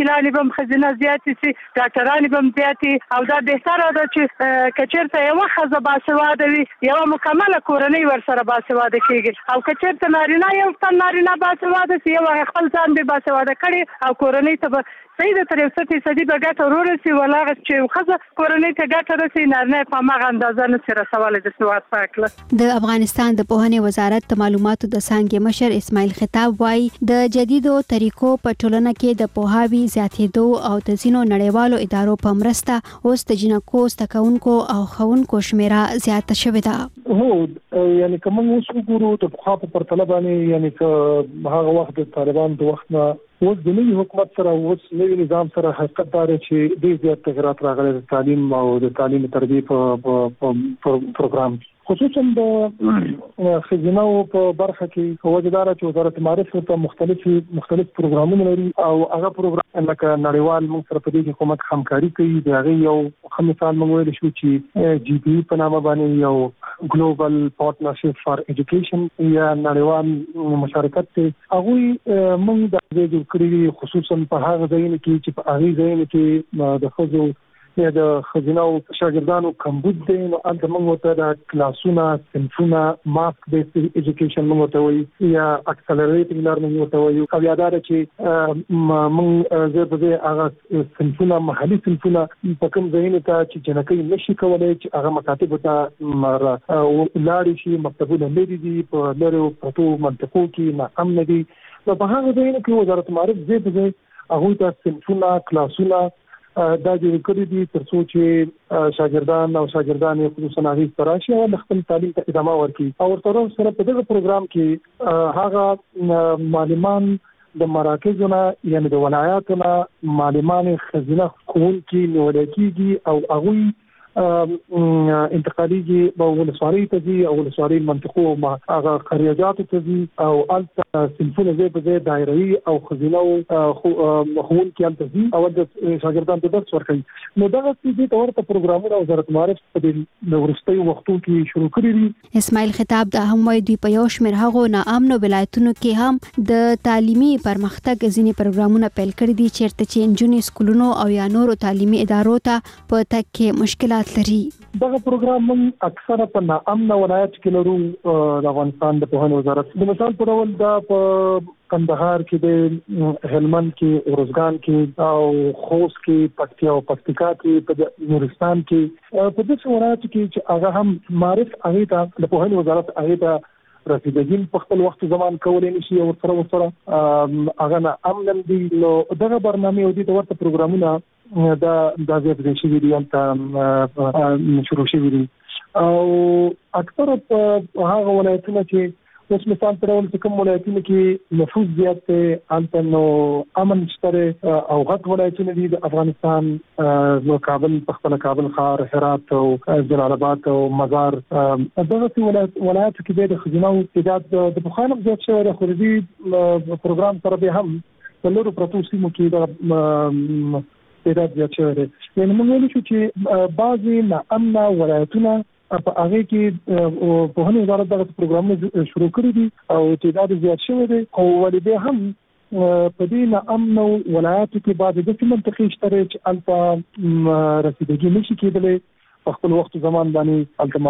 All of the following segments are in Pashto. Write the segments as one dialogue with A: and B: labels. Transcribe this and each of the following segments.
A: معلولان به خزینه زیاتې سي، ډاکټران به زیاتې، او دا بهتره ده چې کچېرته یو ښځه باسواده وي، یو مکمله کورنۍ ورسره باسواده کیږي، او کچېرته نارینه یو تن نارینه باسواده سي، یو خپل ځان به باسواده کړي او کورنۍ ته به صحیح د 300% به ګټه ورسي، ولاغه چې ښځه کورنۍ ته ګټه رسي، نارینه په هغه اندازه نشي رسولی د سواد په هکله.
B: د افغانستان د پوهنې وزارت د معلوماتو د څانګې مشر اسماعیل خطاب وایي د جدیدو طریقو په ټولنه کې د پوهاوي زیاتېدو او د ځینو نړیوالو ادارو په مرسته اوس د جنکو زده کوونکو او ښوونکو شمیره زیاته شوې ده.
C: هو یعنی کوم اوس وګورو د پخوا په پرتله باندې، یعنی که هغه وخت د طالبان د وخت نه اوس د نوي حکومت سره اوس نوي نظام سره حقیقت دار چې ډېر زیات تغیرات راغلي د تعلیم او د تعلیم تربیه په پروګرام، خصوصا د خزینه په برخه کې وجدار چې وزارت معارف ته مختلف پروګرامونه لري، او هغه پروګرام لکه نړیوال موږ سره په دې کې کومک همکاري کوي. د هغه یو مثال موږ ویل شو چې جی پی په نامه باندې یو ګلوبل پارټنرشپ فار ایجوکیشن یا نړیوال مشارکت ته هغه موږ د دې کړی، خصوصا په هغه ځایونو کې چې په هغه ځایونو کې د خزو یا د خزینه او شاګردانو کمبود دي، نو انت موږ ته د کلاسونه، صنفونه، ماسک بیس ایجوکیشن موږ ته وایي یا اکسلریټینګ لرنینګ موږ ته وایي، او یاد لرئ چې موږ زه په دې هغه صنفونه محلي صنفونه په کوم ځایونو ته چې جنکۍ نشي کولای چې هغه مکاتب ته لاړ شي، مکتبونه لري دي په لرو پرتو منطقو کې نه امن دي، نو په هغه ځایونو کې وزارت معارف زه په دې هغه ته صنفونه، کلاسونه دا جوړ کړی دي ترڅو چې شاګردان او شاګردانې خصوصا هغه تراشي او خپل تعلیم ته ادامه ورکړي. او ورته سره په دغه پروګرام کې هغه معلمان د مراکزونو یعنی د ولایاتونو معلمان خزینه کوونکي نیول کېږي او هغه انتقالي به ولسوالۍ ته ځي او ولسوالۍ منطقو هغه قریاجات ته ځي او الته صنفونه زي په ځای دایروي او خزینه او خوونکي هم ته ځي او د شاګردانو ته درس ورکوي. نو دغه څه د ورته پروګرامونه وزارت معارف په دې وروستیو وختو کې شروع کړي دي.
B: اسماعیل خطاب د هم وایي دوی په یو شمېر هغو ناامنو ولایتونو کې هم د تعلیمي پرمختګ ځینې پروګرامونه پیل کړي دي چیرته چې نجونې سکولونو او یا نورو تعلیمي ادارو ته په تګ کې مشکلات لري.
C: دغه پروګرام موږ اکثره په ناامن ولایت کې لرو. د افغانستان د پوهنې وزارت د مثال په ډول دا په کندهار کې، د هلمند کې، ارزګان کې او خوست کې، پکتیا او پکتیکا کې، په نورستان کې، په دغه ولایت کې چې هغه هم معرف هغه ته د پوهنې وزارت هغه ته رسیدګي په خپل وخت زمان کولای نشي او سره هغه نه امن دي. نو دغه برنامه او د ورته پروګرامونه دا زیات شي دي هم شروع شي دي او اکثر په هغه ولایتونو کې اوس مثال په ډول چې کوم ولایتونو کې نفوس زیات دی هلته نو امن شته او غټ ولایتونه دي د افغانستان، نو کابل، پختونه کابل ښار، هرات او جلال آباد او مزار، دغه ولایتو کې د خزینه او تعداد د بخانم زیات شوی دی. خو دې پروګرام سره به هم په نورو پروتو سیمو کې د تعداد زیات شوی دی. یعنې موږ ویلی شو چې بعضې ناامنه ولایتونه په هغه کې پوهنې وزارت دغه پروګرامونه شروع کړي دي او تعداد زیات شوی دی. او ولې به هم په دې ناامنو ولایتو کې بعضې داسې منطقې شته چې هلته رسیدګي نشي کېدلی په خپل وخت زمان باندې هلته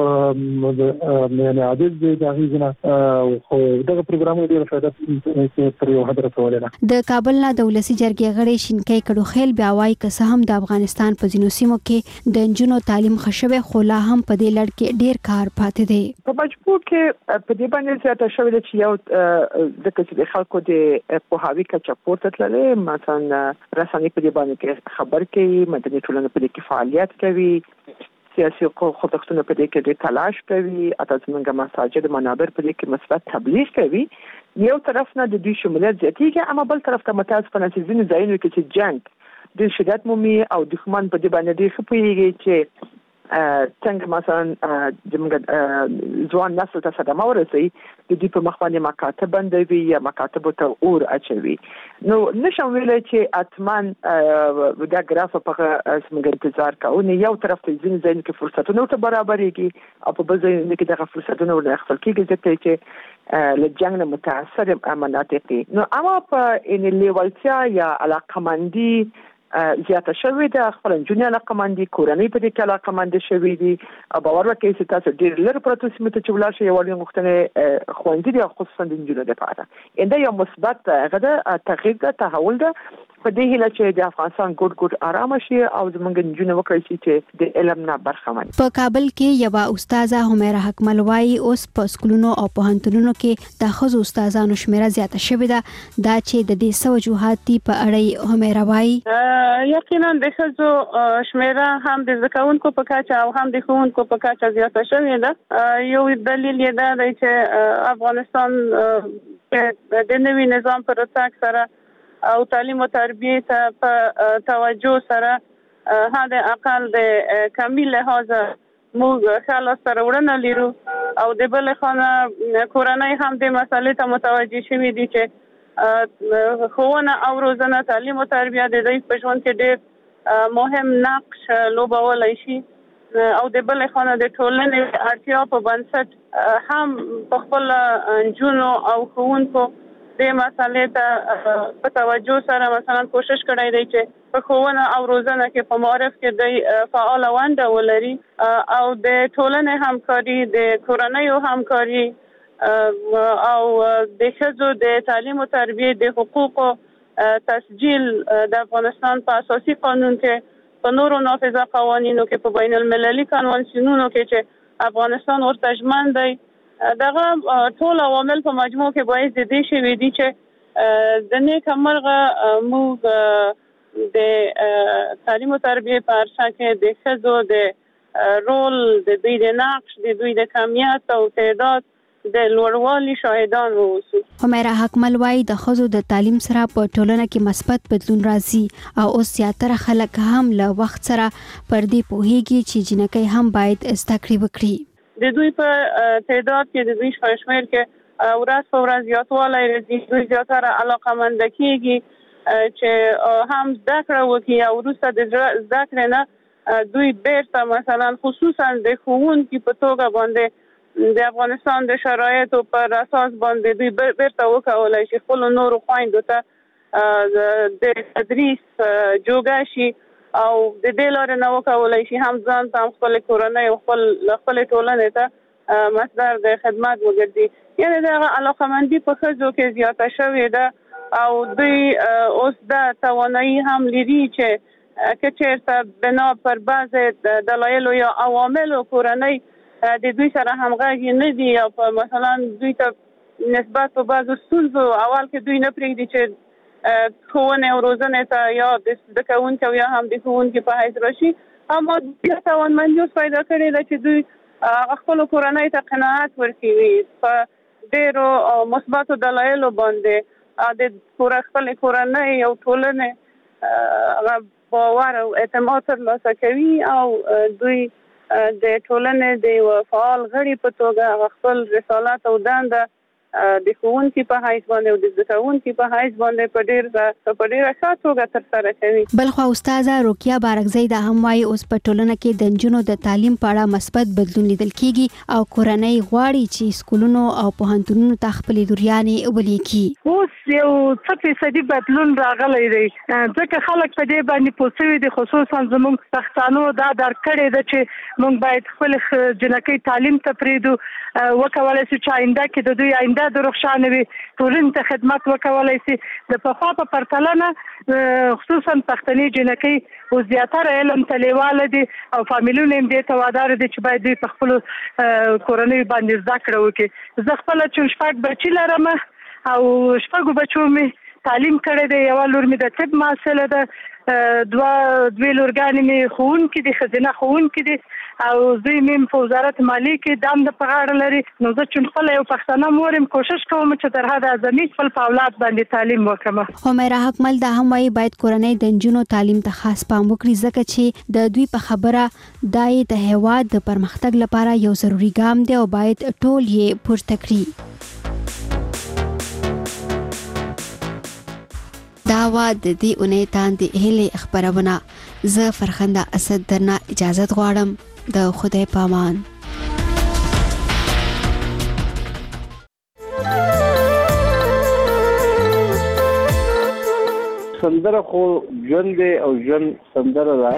C: معرف یعنې عاجز دی د هغې ځنه، خو دغه پروګرامونه ډېره فایده تر یو حد رسولې ده.
B: د کابل نه د ولسي جرګې غړی شینکۍ کډوخیل بیا وایي که څه هم د افغانستان په ځینو سیمو کې د نجونو تعلیم ښه شوی، خو لا هم په دې لړ کې ډېر کار پاتې دی.
A: په مجبور کې په دې باندې زیاته شوې ده چې یو ځکه چې د خلکو د پوهاوي کچه پورته تللی، مثلا رسنۍ په دې باندې کې خبر کوي، مدني ټولنه په دې کې فعالیت کوي، سیاسي خوځښتونه په دې کې ډېر تلاش کوي، اته زموږ مساجد منابر په دې کې مثبت تبلیغ کوي. یو طرف نه د دوی شمولیت زیاتېږي، اما بل طرف ته متاسفانه چې ځینې ځایونو کې چې جنګ ډېر شدت مومي او دښمن په دې باندې ډېر ښه پوهېږي چې
D: څنګه مثلا زموږ ځوان نسل ته صدمه ورسي د دې په مخ باندې مکاتب بندوي یا مکاتب ته اور اچوي نو نشم ویلای چې اتمن دا ګراف په څنګه انتظار کوو نه یو طرف ته ځین ځین کې فرصتونه ته برابرېږي او په بل ځای کې دغه فرصتونه ول خپل کېږي چې لجنګ نه متاثر مناطق نو اما په ان لیوالتیا یا علاقمندي زیاته شوې ده خپل جنونی علاقمندي کورنۍ په دې کې علاقمند شوې دي او باور وکړئ چې تاسو ډېر لږ پروتو سیمه ته چولار شي وړي غوښتنه خوندې دي خصوصا د جنونو لپاره انده یو مثبت غدا تغییر ده تحول ده په دې هیله چې د افغانستان ګډ آرام شي او زمونږ جنونو وکړي چې د علم نه برخمن
B: په کابل کې یو استاذه همیره حکمل وايي اوس په سکولونو او پوهنتونونو کې د خزو استادانو شمیره زیاته شوې ده دا چې د دې وجوهات دي په اړه همیره وايي
A: یقینا د خزو شمیره هم د ځکونکو په کچه او هم د ښوونکو په کچه زیاته شوې ده یو دلیل یې دا دی چې افغانستان د نوي نظام پر راتګ سره او تعلیم او تربیه ته په توجه سره هدا اقل د کامل لحاظ موږ خلاص سره وړاندې لرو او د بل خانه کورنۍ هم د مسلې ته متوجه شوي دي چې ښوونه او روزنه تعلیم او تربیه د دوی په ژوند کې ډېر مهم نقش لوبولی شي او د بل خانه د ټولنې اړتیا په بنسټ هم په خپل جنونو او ښوونکو د مسلې ته په توجه سره مثلا کوشش کړی دی چې په ښوونه او روزنه کې په معرف کې د فعال ونډه ولري او د ټولنې همکاري د کورنۍ همکاري او د ښځو د تعلیم او تربیه د حقوقو تسجیل د افغانستان په اساسي قانون کې په نورو نافذه قوانینو کې په بین المللي کنوانسیونونو کې چې افغانستان ورته ژمن دی دغه ټول عوامل په مجموع کې باید د دې شوي دي چې د نیک مرغه موږ د تعلیم او تربیه په ارشا کې د ښځو د رول د دوی د نقش د دوی د کمیت او تعداد د لوړوالي شاهدان اوسو
B: همیره حکمل وايي د ښځو د تعلیم سره په ټولنه کې مثبت بدلون راځي او اوس زیاتره خلک هم له وخت سره پر دې پوهیږي چې جنکۍ هم باید زده کړې وکړي
A: د دوی په تعداد کې د دوی شمېر کې ورځ په ورځ زیاتوالی راځي دوی زیاتره علاقمند کېږي چې هم زده کړه وکړي او وروسته د زده کړې نه دوی بیرته مثلا خصوصا د ښوونکي په توګه باندې د افغانستان د شرایطو پر اساس باندې دوی بیرته وکولی شي خپلو نورو خویندو ته د تدریس جوګه شي او د دې لارې نه وکولی شي هم ځان ته هم خپل کورنۍ او خپل ټولنې ته مصدر د خدمت وګرځي یعنې دغه علاقمندي په ښځو کې زیاته شوې ده او دوی اوس د توانایي هم لري چې که چېرته بنا پر بعضې دلایلو یا عواملو کورنۍ د دوی سره همغږي نه دي او په مثلا دوی ته نسبت په بعضو ستونزو اول کې دوی نه پرېږدي چې ښوونې او روزنې ته یا د زده کوونکي او یا هم د ښوونکي په حیث راشي اما بیا توانمندي اوس پیدا کړې ده چې دوی خپلو کورنۍ ته قناعت ورکوي په ډېرو مثبتو دلایلو باندې د خپلې کورنۍ او ټولنې باور او اعتماد ترلاسه کوي او دوی د ټولنې د یو فعال غړي په توګه خپل رسالت او دنده د ښوونکي په حیث باندې او د زده کوونکي په حیث باندې په ډېره ښه توګه ترسره کوي.
B: بلخوا استاذه روکیا بارکزی دا هم وایي اوس په ټولنه کې د نجونو د تعلیم په اړه مثبت بدلون لیدل کیږي او کورنۍ غواړي چې سکولونو او پوهنتونونو ته خپلې لوریانې ولیکي.
A: اوس یو څه فیصدي بدلون راغلی دی ځکه خلک په دې باندې پوه شوي دي خصوصا زموږ پښتانو دا درک کړی ده چې موږ باید خپلې جنکۍ تعلیم ته پرېږدو وکولی شو چې آینده کې د دوی آینده د روښانه وي ټولنې ته خدمت وکولی شي د پخوا په پرتله نه خصوصا پښتنې جنکۍ اوس زیاتره علم ته لیواله دي او فامیلونه هم دې ته واداره دي چې باید دوی په خپلو کورنیو باندې زده کړه وکړي. زه خپله چې 6 بچي لرم او 6 بچو مې تعلیم کړی دی. یو لور مې د طب محصله ده، دوه لورګانې مې ښوونکي دي، ښځینه ښوونکي دي، او زوی مې په وزارت مالیې کې دام د په غاړه لري. نو زه چې خپله یو پښتنه مور یم، کوشش کوم چې تر حد اعظمي خپل په اولاد باندې تعلیم وکړم.
B: همیرا حکمل دا هم وایي باید کورنۍ د نجونو تعلیم ته خاص پام وکړي، ځکه چې د دوی په خبره دای د هیواد د پرمختګ لپاره یو ضروری ګام دی او باید ټول یې پورته کړي. دا وا د دې اونۍ تاندې هلې خبرونه. زه فرخنده اسد درنه اجازه غواړم. د خدای پامان.
E: سندره خو ژوند دی او ژوند سندره ده،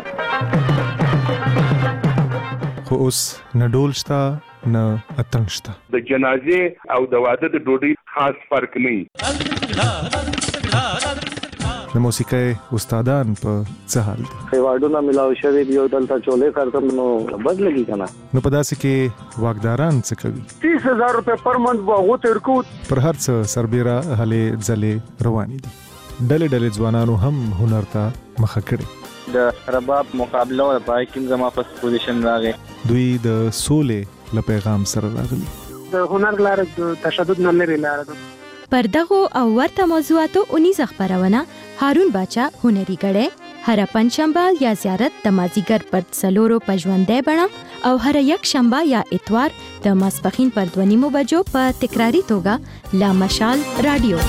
F: خو اوس نه ډول شته نه اتڼ شته.
G: د جنازې او د واده د ډوډۍ خاص فرق نه.
F: د موسیقۍ استادان په څه حال دي؟
E: ایوارډونه ملاو شوي دي او دلته چولې کارتم نو بد لګي کنه.
F: نو په داسې کې واکداران څه کوي؟
C: 30,000 روپے پر منت وغو ترکو
F: پر هر څه سربېره هلې ځلې روانې دي. ډلې ځوانانو هم هنر ته مخه کړي.
E: د رباب مقابله او پای کې زما په پوزیشن راغی.
F: دوی د سولې له پیغام سره راغلي.
C: د هنر لاره د تشدد نه لري لاره ده.
H: پر دغه او ورته موضوعاتو 19 خبرونه هارون باچا هنري غړې هر پنځشنبه یا زیارت د مازیګر پر څلورو پژوندې بڼه او هر یک شنبه یا اتوار د ماسپخین پر 2:30 بجو په تکراری توګه لا مشال رادیو.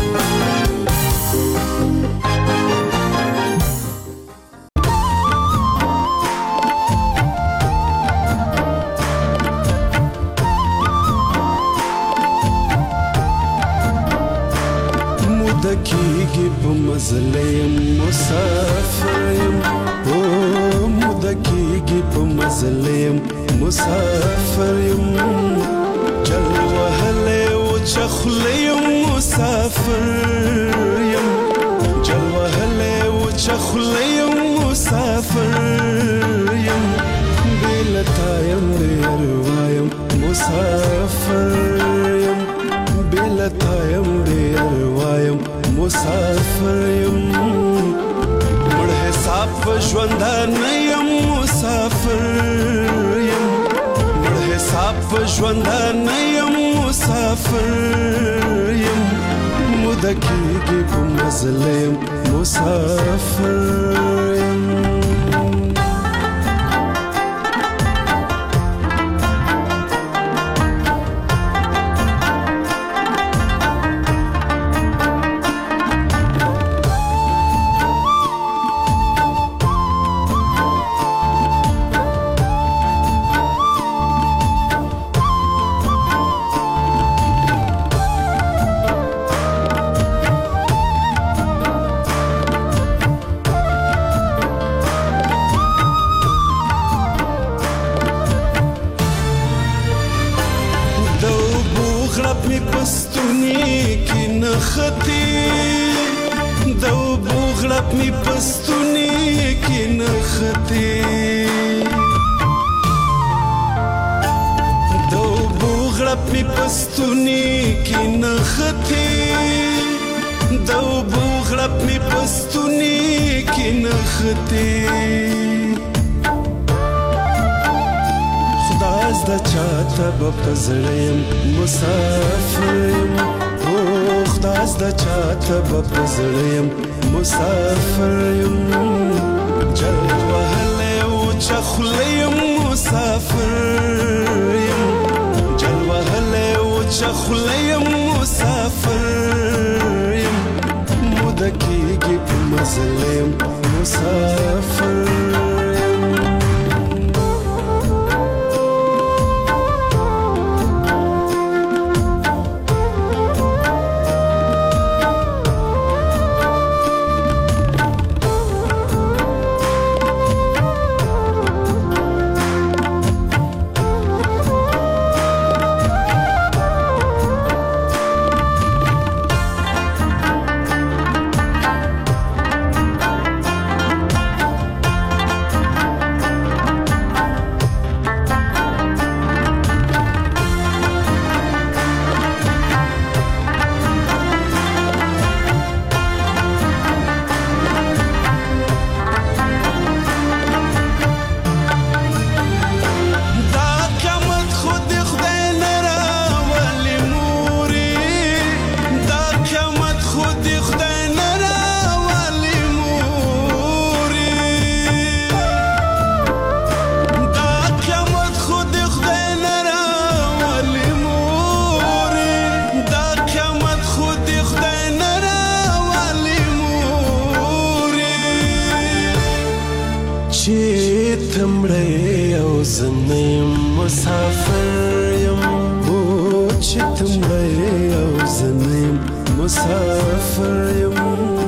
I: مدکیږي په مزلیم مسافریم، او مدکیږي په مزلیم مسافریم، جل وهله او چخلیم مسافریم، جل وهله او چخلیم مسافریم، بلتایم دیروایم مسافریم، بلتایم دیروایم مسافریم، مړ حساب ژوندان یم مسافریم، مړ حساب ژوندان یم مسافریم، مدکیږي په مزلیم مسافریم. زنیم مسافر یم او چې تم غیر او زنیم مسافر یم